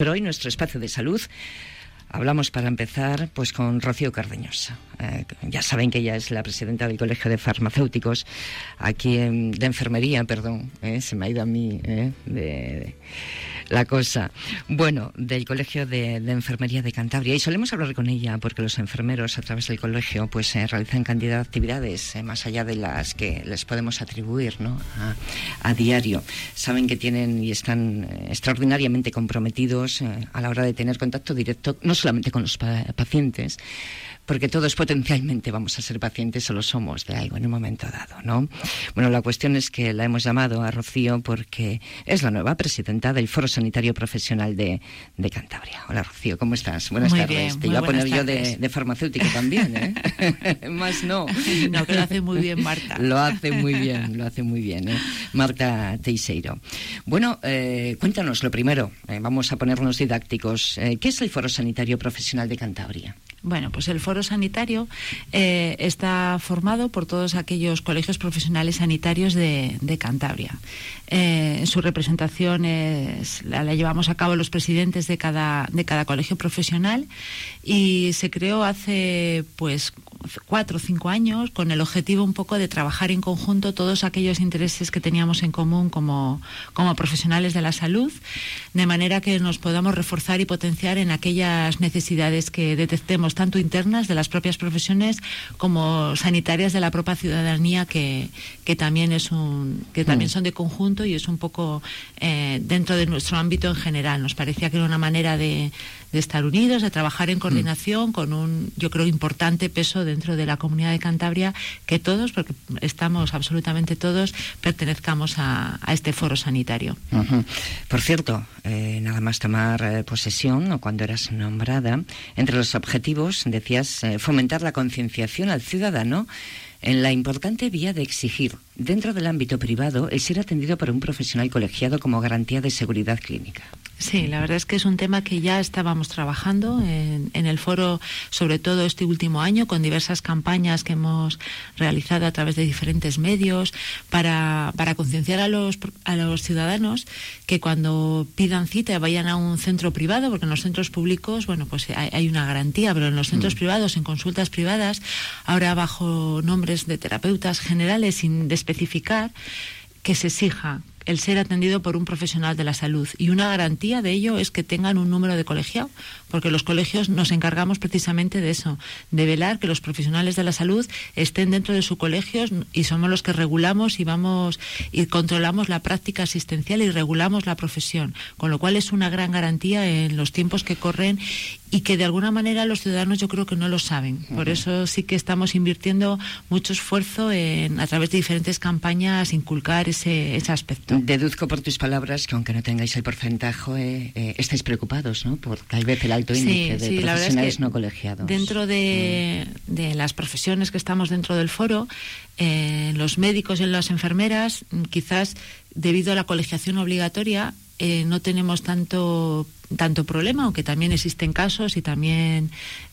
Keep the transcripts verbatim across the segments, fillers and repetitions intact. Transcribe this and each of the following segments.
Pero hoy nuestro espacio de salud hablamos para empezar pues con Rocío Cardeñosa. Eh, ya saben que ella es la presidenta del Colegio de Farmacéuticos, aquí en, de enfermería, perdón, eh, se me ha ido a mí eh, de, de la cosa. Bueno, del Colegio de, de Enfermería de Cantabria. Y solemos hablar con ella porque los enfermeros a través del colegio pues eh, realizan cantidad de actividades eh, más allá de las que les podemos atribuir, ¿no? a, a diario. Saben que tienen y están eh, extraordinariamente comprometidos eh, a la hora de tener contacto directo, no solamente con los pa- pacientes, porque todos potencialmente vamos a ser pacientes o lo somos de algo en un momento dado, ¿no? Bueno, la cuestión es que la hemos llamado a Rocío porque es la nueva presidenta del Foro Sanitario Profesional de, de Cantabria. Hola, Rocío, ¿cómo estás? Buenas muy tardes. Bien, Te iba a poner yo de, de farmacéutica también, ¿eh? Más no. No, que lo hace muy bien Marta. Lo hace muy bien, lo hace muy bien, ¿eh? Marta Teixeiro. Bueno, eh, cuéntanos lo primero, eh, vamos a ponernos didácticos. Eh, ¿Qué es el Foro Sanitario Profesional de Cantabria? Bueno, pues el Foro Sanitario eh, está formado por todos aquellos colegios profesionales sanitarios de, de Cantabria. Eh, su representación es, la, la llevamos a cabo los presidentes de cada, de cada colegio profesional y se creó hace pues cuatro o cinco años con el objetivo un poco de trabajar en conjunto todos aquellos intereses que teníamos en común como, como profesionales de la salud, de manera que nos podamos reforzar y potenciar en aquellas necesidades que detectemos tanto internas de las propias profesiones como sanitarias de la propia ciudadanía, que, que también es un que también son de conjunto y es un poco eh, dentro de nuestro ámbito en general. Nos parecía que era una manera de, de estar unidos, de trabajar en coordinación, con un, yo creo, importante peso dentro de la Comunidad de Cantabria, que todos, porque estamos absolutamente todos, pertenezcamos a, a este foro sanitario. Uh-huh. Por cierto, eh, nada más tomar eh, posesión, o cuando eras nombrada, entre los objetivos decías eh, fomentar la concienciación al ciudadano en la importante vía de exigir, dentro del ámbito privado, el ser atendido por un profesional colegiado como garantía de seguridad clínica. Sí, la verdad es que es un tema que ya estábamos trabajando en, en el foro, sobre todo este último año, con diversas campañas que hemos realizado a través de diferentes medios para, para concienciar a los, a los ciudadanos que cuando pidan cita vayan a un centro privado, porque en los centros públicos, bueno, pues hay, hay una garantía, pero en los centros mm. privados, en consultas privadas, ahora bajo nombres de terapeutas generales, sin especificar, que se exija el ser atendido por un profesional de la salud, y una garantía de ello es que tengan un número de colegiado, porque los colegios nos encargamos precisamente de eso, de velar que los profesionales de la salud estén dentro de sus colegios, y somos los que regulamos y vamos y controlamos la práctica asistencial y regulamos la profesión, con lo cual es una gran garantía en los tiempos que corren y que de alguna manera los ciudadanos yo creo que no lo saben. Por uh-huh. eso sí que estamos invirtiendo mucho esfuerzo en, a través de diferentes campañas, inculcar ese, ese aspecto. Deduzco por tus palabras que aunque no tengáis el porcentaje, eh, eh, estáis preocupados, ¿no?, por tal vez el alto índice sí, de sí, profesionales es que no colegiados. Dentro de, mm. de las profesiones que estamos dentro del foro, eh, los médicos y las enfermeras, quizás debido a la colegiación obligatoria, eh, no tenemos tanto tanto problema, aunque también existen casos y también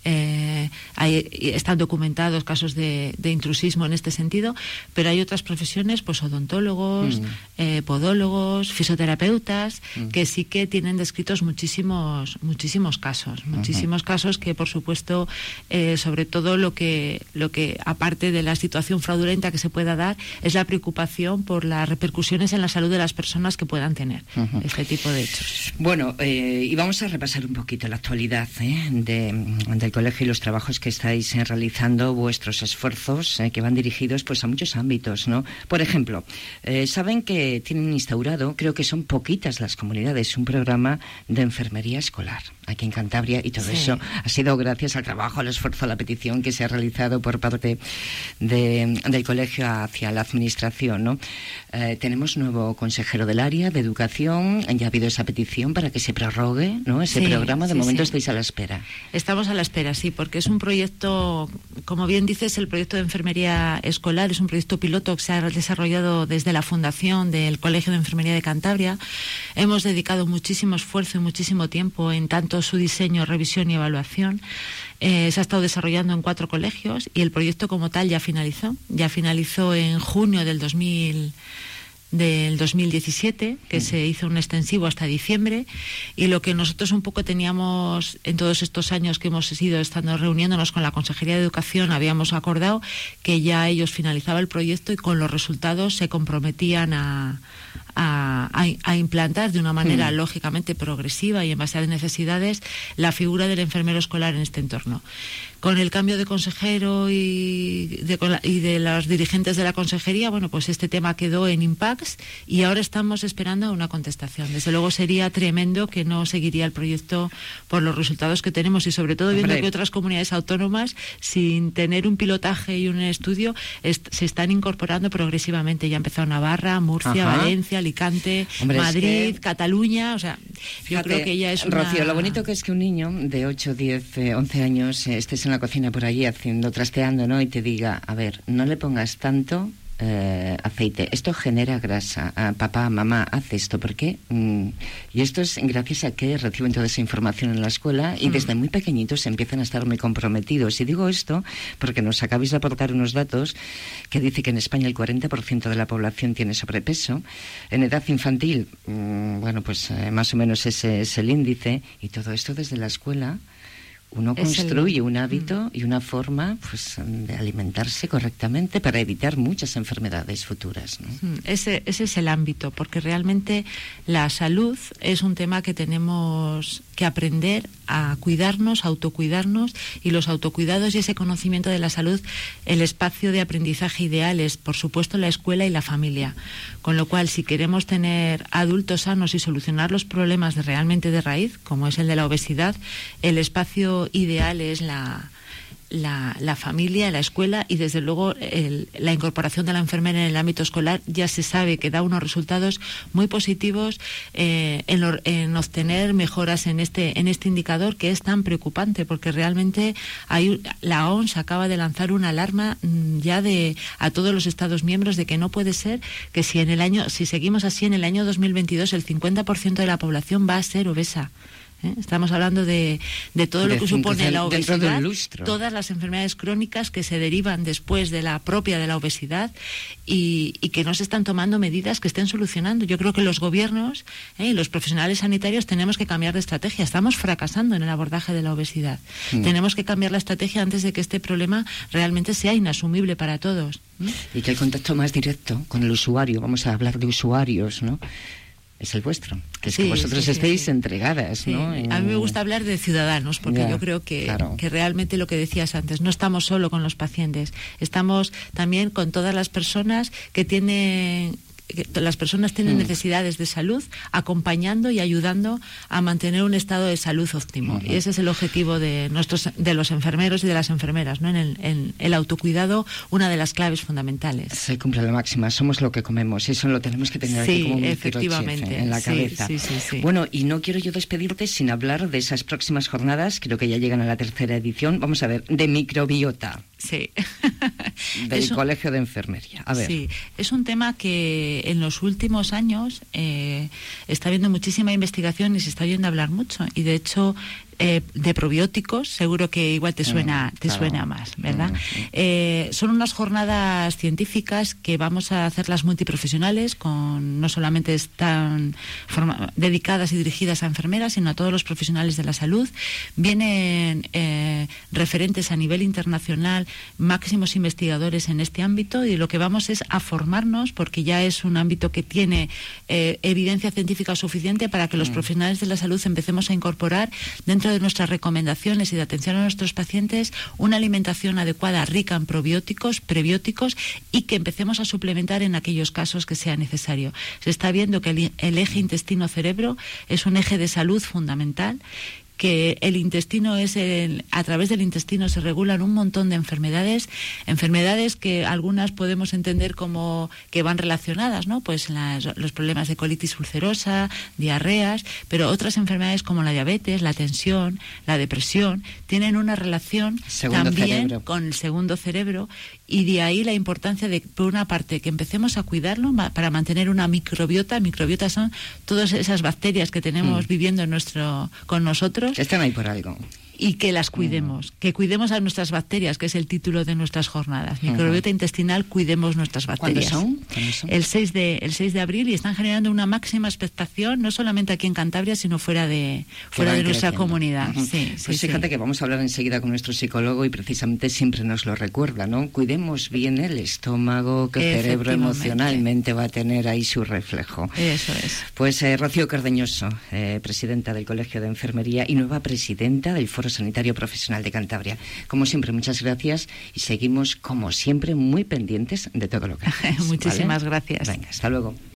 eh, hay, están documentados casos de, de intrusismo en este sentido, pero hay otras profesiones, pues odontólogos, mm. eh, podólogos, fisioterapeutas, mm. que sí que tienen descritos muchísimos muchísimos casos, muchísimos uh-huh. casos que, por supuesto, eh, sobre todo lo que lo que aparte de la situación fraudulenta que se pueda dar, es la preocupación por las repercusiones en la salud de las personas que puedan tener uh-huh. este tipo de hechos. Bueno, eh, y vamos a repasar un poquito la actualidad ¿eh? de, del colegio y los trabajos que estáis eh, realizando, vuestros esfuerzos eh, que van dirigidos pues a muchos ámbitos, ¿no? Por ejemplo, eh, saben que tienen instaurado, creo que son poquitas las comunidades, un programa de enfermería escolar aquí en Cantabria, y todo sí. eso ha sido gracias al trabajo, al esfuerzo, a la petición que se ha realizado por parte de, del colegio hacia la administración, ¿no? Eh, tenemos nuevo consejero del área de educación, ya ha habido esa petición para que se prorrogue, ¿no?, ese sí, programa. De sí, momento sí. estáis a la espera. Estamos a la espera, sí, porque es un proyecto, como bien dices, el proyecto de enfermería escolar es un proyecto piloto que se ha desarrollado desde la fundación del Colegio de Enfermería de Cantabria. Hemos dedicado muchísimo esfuerzo y muchísimo tiempo en tanto su diseño, revisión y evaluación. Eh, se ha estado desarrollando en cuatro colegios y el proyecto como tal ya finalizó. Ya finalizó en junio del dos mil del dos mil diecisiete, que mm. se hizo un extensivo hasta diciembre, y lo que nosotros un poco teníamos en todos estos años que hemos ido estando reuniéndonos con la Consejería de Educación, habíamos acordado que ya ellos finalizaban el proyecto y con los resultados se comprometían a, a, a, a implantar de una manera mm. lógicamente progresiva y en base a las necesidades la figura del enfermero escolar en este entorno. Con el cambio de consejero y de, y de los dirigentes de la consejería, bueno, pues este tema quedó en impasse y ahora estamos esperando una contestación. Desde luego sería tremendo que no seguiría el proyecto por los resultados que tenemos y sobre todo viendo Hombre. que otras comunidades autónomas, sin tener un pilotaje y un estudio, est- se están incorporando progresivamente. Ya ha empezado Navarra, Murcia, Ajá. Valencia, Alicante, Hombre, Madrid, es que... Cataluña, o sea, Fíjate, yo creo que ya es una... Rocío, lo bonito que es que un niño de ocho, diez, once años eh, estés en la cocina por allí haciendo, trasteando, ¿no? Y te diga, a ver, no le pongas tanto eh, aceite, esto genera grasa, ah, papá, mamá, haz esto, ¿por qué? Mm. Y esto es gracias a que reciben toda esa información en la escuela y mm. desde muy pequeñitos empiezan a estar muy comprometidos. Y digo esto porque nos acabáis de aportar unos datos que dice que en España el cuarenta por ciento de la población tiene sobrepeso. En edad infantil, mm, bueno, pues eh, más o menos ese es el índice, y todo esto desde la escuela. Uno es construye el... un hábito mm. y una forma, pues, de alimentarse correctamente para evitar muchas enfermedades futuras, ¿no? Ese, ese es el ámbito, porque realmente la salud es un tema que tenemos que aprender a cuidarnos, a autocuidarnos, y los autocuidados y ese conocimiento de la salud, el espacio de aprendizaje ideal es, por supuesto, la escuela y la familia. Con lo cual, si queremos tener adultos sanos y solucionar los problemas de realmente de raíz, como es el de la obesidad, el espacio ideal es la, la, la familia, la escuela y desde luego el, la incorporación de la enfermera en el ámbito escolar ya se sabe que da unos resultados muy positivos eh, en, lo, en obtener mejoras en este, en este indicador que es tan preocupante, porque realmente hay, la O M S acaba de lanzar una alarma ya de a todos los Estados miembros de que no puede ser que si en el año, si seguimos así en el año dos mil veintidós el cincuenta por ciento de la población va a ser obesa. ¿Eh? Estamos hablando de, de todo de lo que supone la obesidad, todas las enfermedades crónicas que se derivan después de la propia de la obesidad y, y que no se están tomando medidas que estén solucionando. Yo creo que los gobiernos ¿eh? y los profesionales sanitarios tenemos que cambiar de estrategia. Estamos fracasando en el abordaje de la obesidad. Mm. Tenemos que cambiar la estrategia antes de que este problema realmente sea inasumible para todos. ¿Mm? Y que el contacto más directo con el usuario, vamos a hablar de usuarios, ¿no?, es el vuestro, que es sí, que vosotros sí, estéis sí. entregadas, sí. ¿no? En... A mí me gusta hablar de ciudadanos, porque ya, yo creo que, claro. que realmente lo que decías antes, no estamos solo con los pacientes, estamos también con todas las personas que tienen... que las personas tienen mm. necesidades de salud, acompañando y ayudando a mantener un estado de salud óptimo. Uh-huh. Y ese es el objetivo de nuestros, de los enfermeros y de las enfermeras, ¿no? En el, en el autocuidado, una de las claves fundamentales. Se cumple la máxima, somos lo que comemos, eso lo tenemos que tener sí, aquí como un efectivamente, en la sí, cabeza. Sí, sí, sí. Bueno, y no quiero yo despedirte sin hablar de esas próximas jornadas, creo que ya llegan a la tercera edición, vamos a ver, de microbiota. Sí. Del un, Colegio de Enfermería. A ver. Sí, es un tema que en los últimos años eh, está habiendo muchísima investigación y se está oyendo hablar mucho. Y de hecho, eh, de probióticos, seguro que igual te suena, mm, te claro. suena más, ¿verdad? Mm, mm. Eh, son unas jornadas científicas que vamos a hacerlas multiprofesionales, con no solamente están forma, dedicadas y dirigidas a enfermeras, sino a todos los profesionales de la salud. Vienen eh, referentes a nivel internacional, máximos investigadores en este ámbito, y lo que vamos es a formarnos, porque ya es un ámbito que tiene eh, evidencia científica suficiente para que los mm. profesionales de la salud empecemos a incorporar dentro de nuestras recomendaciones y de atención a nuestros pacientes una alimentación adecuada, rica en probióticos, prebióticos, y que empecemos a suplementar en aquellos casos que sea necesario. Se está viendo que el, el eje intestino-cerebro es un eje de salud fundamental, que el intestino es el, a través del intestino se regulan un montón de enfermedades, enfermedades que algunas podemos entender como que van relacionadas, ¿no? Pues las, los problemas de colitis ulcerosa, diarreas, pero otras enfermedades como la diabetes, la tensión, la depresión, tienen una relación segundo también cerebro. Con el segundo cerebro, y de ahí la importancia de, por una parte, que empecemos a cuidarlo para mantener una microbiota. Microbiota son todas esas bacterias que tenemos mm. viviendo en nuestro, con nosotros. Están ahí por algo. y que las cuidemos, mm. que cuidemos a nuestras bacterias, que es el título de nuestras jornadas. Microbiota uh-huh. intestinal, cuidemos nuestras bacterias. ¿Cuándo son? ¿Cuándo son? El seis de, el seis de abril, y están generando una máxima expectación, no solamente aquí en Cantabria, sino fuera de, fuera de nuestra creciendo. comunidad. Uh-huh. sí, pues sí, fíjate sí. que vamos a hablar enseguida con nuestro psicólogo y precisamente siempre nos lo recuerda, ¿no? Cuidemos bien el estómago, que el cerebro emocionalmente va a tener ahí su reflejo. Eso es. Pues eh, Rocío Cardeñoso, eh, presidenta del Colegio de Enfermería y nueva presidenta del Foro Sanitario Profesional de Cantabria. Como siempre, muchas gracias y seguimos, como siempre, muy pendientes de todo lo que haces. Muchísimas ¿vale? gracias. Venga, hasta luego.